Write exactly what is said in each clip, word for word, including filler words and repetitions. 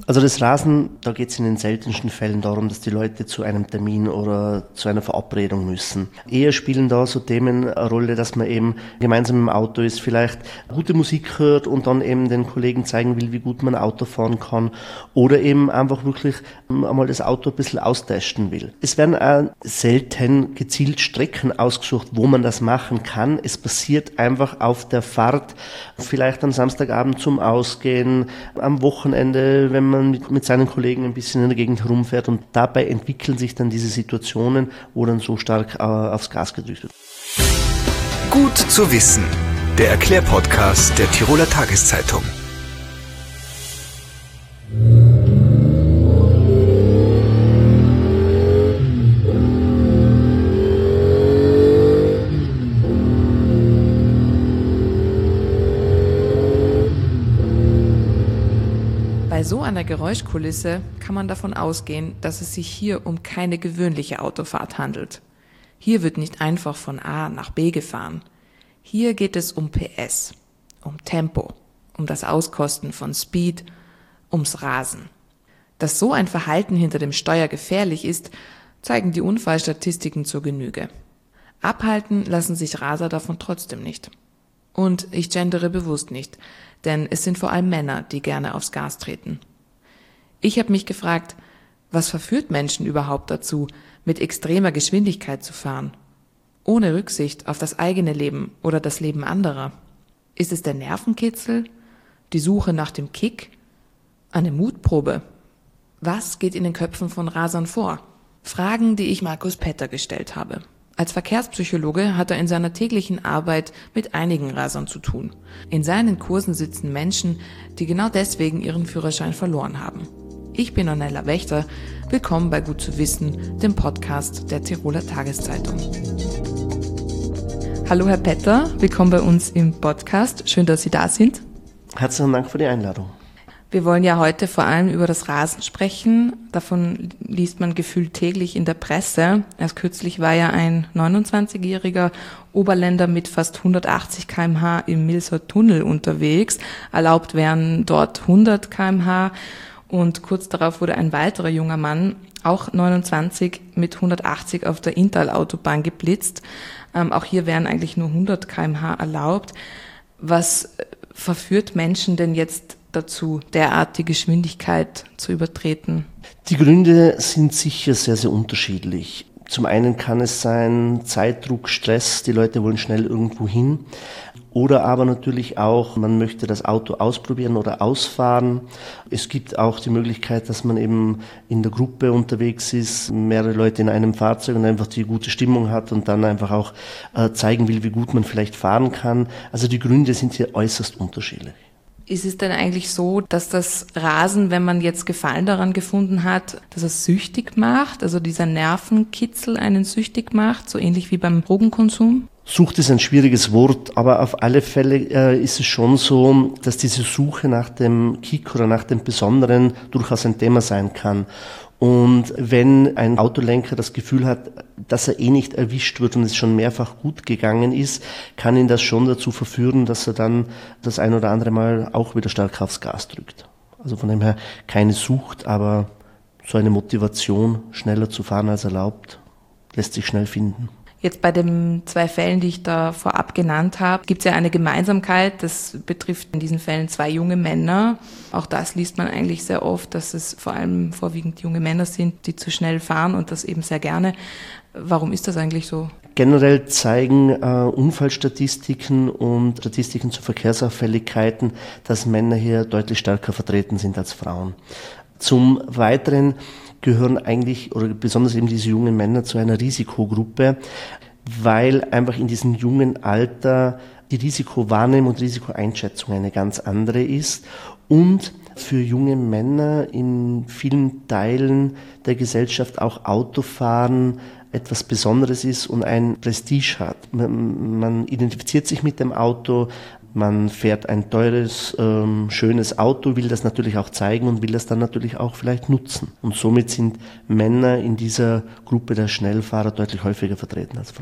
Also das Rasen, da geht es in den seltensten Fällen darum, dass die Leute zu einem Termin oder zu einer Verabredung müssen. Eher spielen da so Themen eine Rolle, dass man eben gemeinsam im Auto ist, vielleicht gute Musik hört und dann eben den Kollegen zeigen will, wie gut man Auto fahren kann oder eben einfach wirklich einmal das Auto ein bisschen austesten will. Es werden auch selten gezielt Strecken ausgesucht, wo man das machen kann. Es passiert einfach auf der Fahrt, vielleicht am Samstagabend zum Ausgehen, am Wochenende, wenn man mit, mit seinen Kollegen ein bisschen in der Gegend herumfährt, und dabei entwickeln sich dann diese Situationen, wo dann so stark äh, aufs Gas gedrückt wird. Gut zu wissen. Der Erklärpodcast der Tiroler Tageszeitung. Bei so einer Geräuschkulisse kann man davon ausgehen, dass es sich hier um keine gewöhnliche Autofahrt handelt. Hier wird nicht einfach von A nach B gefahren. Hier geht es um P S, um Tempo, um das Auskosten von Speed, ums Rasen. Dass so ein Verhalten hinter dem Steuer gefährlich ist, zeigen die Unfallstatistiken zur Genüge. Abhalten lassen sich Raser davon trotzdem nicht. Und ich gendere bewusst nicht, denn es sind vor allem Männer, die gerne aufs Gas treten. Ich habe mich gefragt, was verführt Menschen überhaupt dazu, mit extremer Geschwindigkeit zu fahren, ohne Rücksicht auf das eigene Leben oder das Leben anderer? Ist es der Nervenkitzel, die Suche nach dem Kick, eine Mutprobe? Was geht in den Köpfen von Rasern vor? Fragen, die ich Markus Petter gestellt habe. Als Verkehrspsychologe hat er in seiner täglichen Arbeit mit einigen Rasern zu tun. In seinen Kursen sitzen Menschen, die genau deswegen ihren Führerschein verloren haben. Ich bin Ornella Wächter. Willkommen bei Gut zu wissen, dem Podcast der Tiroler Tageszeitung. Hallo Herr Petter, willkommen bei uns im Podcast. Schön, dass Sie da sind. Herzlichen Dank für die Einladung. Wir wollen ja heute vor allem über das Rasen sprechen. Davon liest man gefühlt täglich in der Presse. Erst kürzlich war ja ein neunundzwanzigjähriger Oberländer mit fast hundertachtzig Kilometer pro Stunde im Milser Tunnel unterwegs. Erlaubt wären dort hundert Kilometer pro Stunde. Und kurz darauf wurde ein weiterer junger Mann, auch neunundzwanzig, mit hundertachtzig auf der Inntal-Autobahn geblitzt. Ähm, auch hier wären eigentlich nur hundert Kilometer pro Stunde erlaubt. Was verführt Menschen denn jetzt dazu, derart die Geschwindigkeit zu übertreten? Die Gründe sind sicher sehr, sehr unterschiedlich. Zum einen kann es sein Zeitdruck, Stress, die Leute wollen schnell irgendwo hin. Oder aber natürlich auch, man möchte das Auto ausprobieren oder ausfahren. Es gibt auch die Möglichkeit, dass man eben in der Gruppe unterwegs ist, mehrere Leute in einem Fahrzeug und einfach die gute Stimmung hat und dann einfach auch äh, zeigen will, wie gut man vielleicht fahren kann. Also die Gründe sind hier äußerst unterschiedlich. Ist es denn eigentlich so, dass das Rasen, wenn man jetzt Gefallen daran gefunden hat, dass es süchtig macht, also dieser Nervenkitzel einen süchtig macht, so ähnlich wie beim Drogenkonsum? Sucht ist ein schwieriges Wort, aber auf alle Fälle äh, ist es schon so, dass diese Suche nach dem Kick oder nach dem Besonderen durchaus ein Thema sein kann. Und wenn ein Autolenker das Gefühl hat, dass er eh nicht erwischt wird und es schon mehrfach gut gegangen ist, kann ihn das schon dazu verführen, dass er dann das ein oder andere Mal auch wieder stark aufs Gas drückt. Also von dem her keine Sucht, aber so eine Motivation, schneller zu fahren als erlaubt, lässt sich schnell finden. Jetzt bei den zwei Fällen, die ich da vorab genannt habe, gibt es ja eine Gemeinsamkeit. Das betrifft in diesen Fällen zwei junge Männer. Auch das liest man eigentlich sehr oft, dass es vor allem vorwiegend junge Männer sind, die zu schnell fahren und das eben sehr gerne. Warum ist das eigentlich so? Generell zeigen äh, Unfallstatistiken und Statistiken zu Verkehrsauffälligkeiten, dass Männer hier deutlich stärker vertreten sind als Frauen. Zum Weiteren gehören eigentlich, oder besonders eben diese jungen Männer, zu einer Risikogruppe, weil einfach in diesem jungen Alter die Risikowahrnehmung und Risikoeinschätzung eine ganz andere ist und für junge Männer in vielen Teilen der Gesellschaft auch Autofahren etwas Besonderes ist und ein Prestige hat. Man, man identifiziert sich mit dem Auto, man fährt ein teures, ähm, schönes Auto, will das natürlich auch zeigen und will das dann natürlich auch vielleicht nutzen. Und somit sind Männer in dieser Gruppe der Schnellfahrer deutlich häufiger vertreten als Frauen.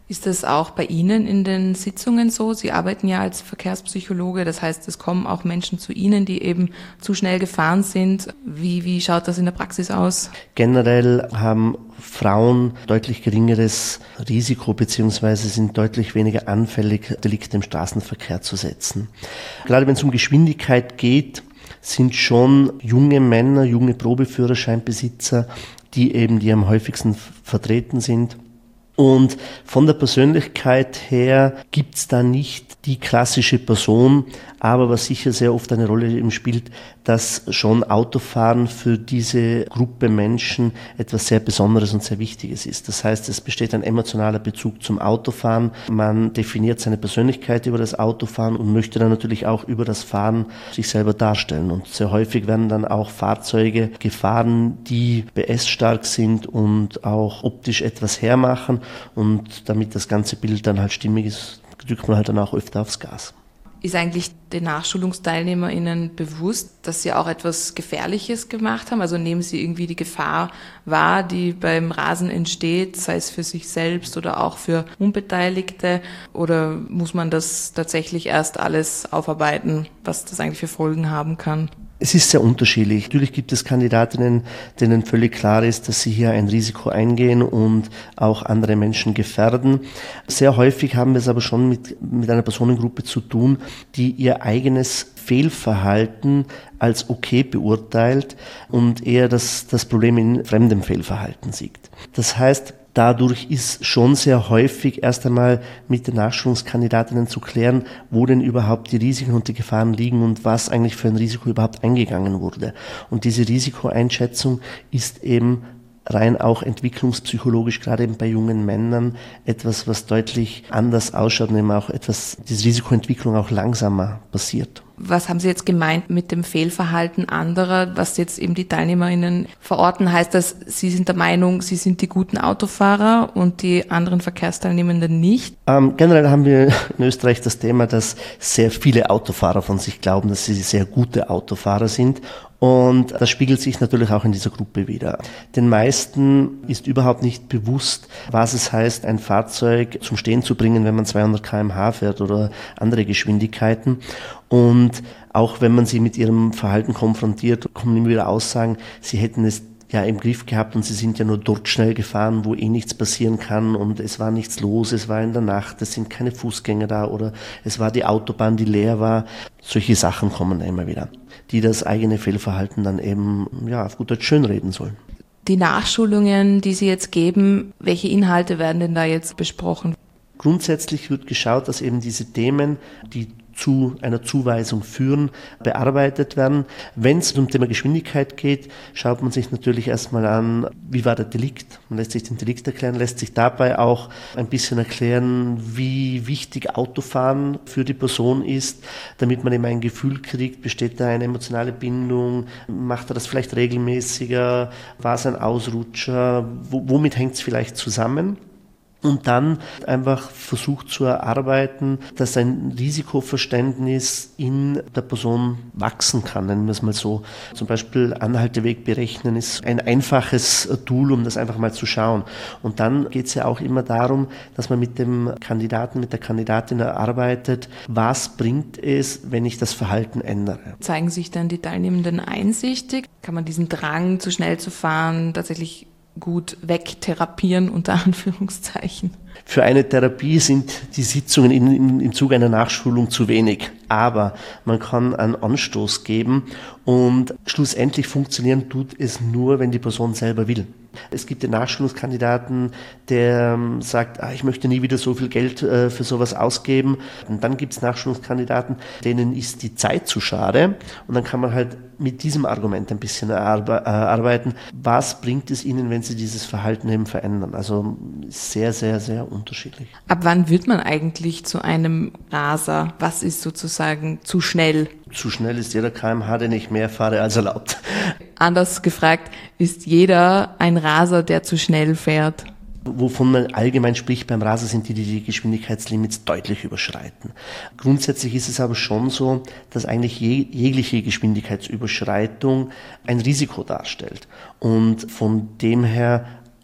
Ist das auch bei Ihnen in den Sitzungen so? Sie arbeiten ja als Verkehrspsychologe, das heißt, es kommen auch Menschen zu Ihnen, die eben zu schnell gefahren sind. Wie, wie schaut das in der Praxis aus? Generell haben Frauen deutlich geringeres Risiko bzw. sind deutlich weniger anfällig, Delikte im Straßenverkehr zu setzen. Gerade wenn es um Geschwindigkeit geht, sind schon junge Männer, junge Probeführerscheinbesitzer, die eben die am häufigsten vertreten sind. Und von der Persönlichkeit her gibt's da nicht die klassische Person, aber was sicher sehr oft eine Rolle eben spielt, dass schon Autofahren für diese Gruppe Menschen etwas sehr Besonderes und sehr Wichtiges ist. Das heißt, es besteht ein emotionaler Bezug zum Autofahren. Man definiert seine Persönlichkeit über das Autofahren und möchte dann natürlich auch über das Fahren sich selber darstellen. Und sehr häufig werden dann auch Fahrzeuge gefahren, die B S-stark sind und auch optisch etwas hermachen. Und damit das ganze Bild dann halt stimmig ist, drückt man halt dann auch öfter aufs Gas. Ist eigentlich den NachschulungsteilnehmerInnen bewusst, dass sie auch etwas Gefährliches gemacht haben? Also nehmen sie irgendwie die Gefahr wahr, die beim Rasen entsteht, sei es für sich selbst oder auch für Unbeteiligte? Oder muss man das tatsächlich erst alles aufarbeiten, was das eigentlich für Folgen haben kann? Es ist sehr unterschiedlich. Natürlich gibt es Kandidatinnen, denen völlig klar ist, dass sie hier ein Risiko eingehen und auch andere Menschen gefährden. Sehr häufig haben wir es aber schon mit, mit einer Personengruppe zu tun, die ihr eigenes Fehlverhalten als okay beurteilt und eher das, das Problem in fremdem Fehlverhalten sieht. Das heißt, dadurch ist schon sehr häufig erst einmal mit den Nachschulungskandidatinnen zu klären, wo denn überhaupt die Risiken und die Gefahren liegen und was eigentlich für ein Risiko überhaupt eingegangen wurde. Und diese Risikoeinschätzung ist eben rein auch entwicklungspsychologisch, gerade eben bei jungen Männern, etwas, was deutlich anders ausschaut und eben auch etwas, diese Risikoentwicklung auch langsamer passiert. Was haben Sie jetzt gemeint mit dem Fehlverhalten anderer, was jetzt eben die TeilnehmerInnen verorten? Heißt das, Sie sind der Meinung, Sie sind die guten Autofahrer und die anderen Verkehrsteilnehmenden nicht? Ähm, generell haben wir in Österreich das Thema, dass sehr viele Autofahrer von sich glauben, dass sie sehr gute Autofahrer sind. Und das spiegelt sich natürlich auch in dieser Gruppe wider. Den meisten ist überhaupt nicht bewusst, was es heißt, ein Fahrzeug zum Stehen zu bringen, wenn man zweihundert Kilometer pro Stunde fährt oder andere Geschwindigkeiten. Und auch wenn man sie mit ihrem Verhalten konfrontiert, kommen immer wieder Aussagen, sie hätten es ja im Griff gehabt und sie sind ja nur dort schnell gefahren, wo eh nichts passieren kann und es war nichts los, es war in der Nacht, es sind keine Fußgänger da oder es war die Autobahn, die leer war. Solche Sachen kommen immer wieder, die das eigene Fehlverhalten dann eben ja auf gut Deutsch schönreden sollen. Die Nachschulungen, die Sie jetzt geben, welche Inhalte werden denn da jetzt besprochen? Grundsätzlich wird geschaut, dass eben diese Themen, die zu einer Zuweisung führen, bearbeitet werden. Wenn es um das Thema Geschwindigkeit geht, schaut man sich natürlich erstmal an, wie war der Delikt. Man lässt sich den Delikt erklären, lässt sich dabei auch ein bisschen erklären, wie wichtig Autofahren für die Person ist, damit man eben ein Gefühl kriegt, besteht da eine emotionale Bindung, macht er das vielleicht regelmäßiger, war es ein Ausrutscher, w- womit hängt es vielleicht zusammen? Und dann einfach versucht zu erarbeiten, dass ein Risikoverständnis in der Person wachsen kann, nennen wir es mal so. Zum Beispiel Anhalteweg berechnen ist ein einfaches Tool, um das einfach mal zu schauen. Und dann geht es ja auch immer darum, dass man mit dem Kandidaten, mit der Kandidatin erarbeitet, was bringt es, wenn ich das Verhalten ändere. Zeigen sich dann die Teilnehmenden einsichtig? Kann man diesen Drang, zu schnell zu fahren, tatsächlich gut wegtherapieren, unter Anführungszeichen? Für eine Therapie sind die Sitzungen in, in, im Zuge einer Nachschulung zu wenig. Aber man kann einen Anstoß geben und schlussendlich funktionieren tut es nur, wenn die Person selber will. Es gibt den Nachschulungskandidaten, der ähm, sagt, ah, ich möchte nie wieder so viel Geld äh, für sowas ausgeben. Und dann gibt es Nachschulungskandidaten, denen ist die Zeit zu schade. Und dann kann man halt mit diesem Argument ein bisschen erarbe- äh, arbeiten. Was bringt es ihnen, wenn sie dieses Verhalten eben verändern? Also sehr, sehr, sehr unterschiedlich. Ab wann wird man eigentlich zu einem Raser? Was ist sozusagen zu schnell? Zu schnell ist jeder Kilometer pro Stunde, den ich mehr fahre als erlaubt. Anders gefragt, ist jeder ein Raser, der zu schnell fährt? Wovon man allgemein spricht beim Raser sind die, die die Geschwindigkeitslimits deutlich überschreiten. Grundsätzlich ist es aber schon so, dass eigentlich je, jegliche Geschwindigkeitsüberschreitung ein Risiko darstellt. Und von dem her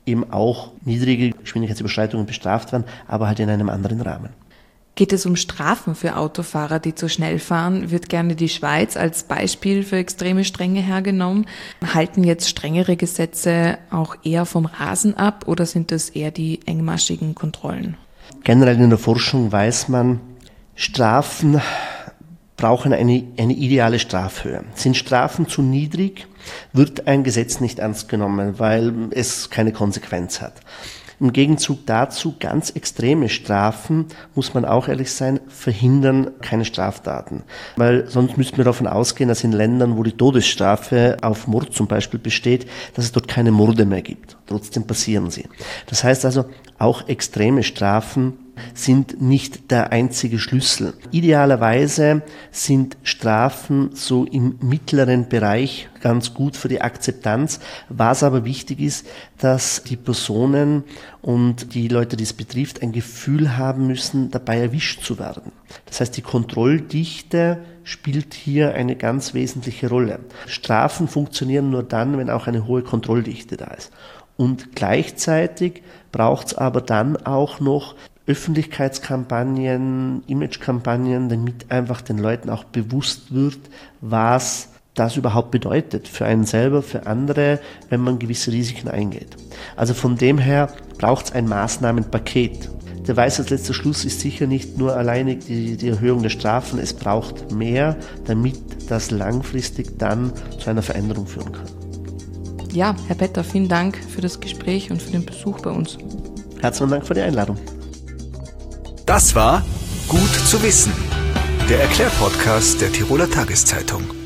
eben auch niedrige Geschwindigkeitsüberschreitungen bestraft werden, aber halt in einem anderen Rahmen. Geht es um Strafen für Autofahrer, die zu schnell fahren, wird gerne die Schweiz als Beispiel für extreme Strenge hergenommen. Halten jetzt strengere Gesetze auch eher vom Rasen ab oder sind das eher die engmaschigen Kontrollen? Generell in der Forschung weiß man, Strafen brauchen eine, eine ideale Strafhöhe. Sind Strafen zu niedrig, wird ein Gesetz nicht ernst genommen, weil es keine Konsequenz hat. Im Gegenzug dazu ganz extreme Strafen, muss man auch ehrlich sein, verhindern keine Straftaten. Weil sonst müssten wir davon ausgehen, dass in Ländern, wo die Todesstrafe auf Mord zum Beispiel besteht, dass es dort keine Morde mehr gibt. Trotzdem passieren sie. Das heißt also, auch extreme Strafen sind nicht der einzige Schlüssel. Idealerweise sind Strafen so im mittleren Bereich ganz gut für die Akzeptanz. Was aber wichtig ist, dass die Personen und die Leute, die es betrifft, ein Gefühl haben müssen, dabei erwischt zu werden. Das heißt, die Kontrolldichte spielt hier eine ganz wesentliche Rolle. Strafen funktionieren nur dann, wenn auch eine hohe Kontrolldichte da ist. Und gleichzeitig braucht es aber dann auch noch Öffentlichkeitskampagnen, Imagekampagnen, damit einfach den Leuten auch bewusst wird, was das überhaupt bedeutet für einen selber, für andere, wenn man gewisse Risiken eingeht. Also von dem her braucht es ein Maßnahmenpaket. Der Weisheit letzter Schluss ist sicher nicht nur alleinig die, die Erhöhung der Strafen, es braucht mehr, damit das langfristig dann zu einer Veränderung führen kann. Ja, Herr Petter, vielen Dank für das Gespräch und für den Besuch bei uns. Herzlichen Dank für die Einladung. Das war Gut zu wissen, der Erklärpodcast der Tiroler Tageszeitung.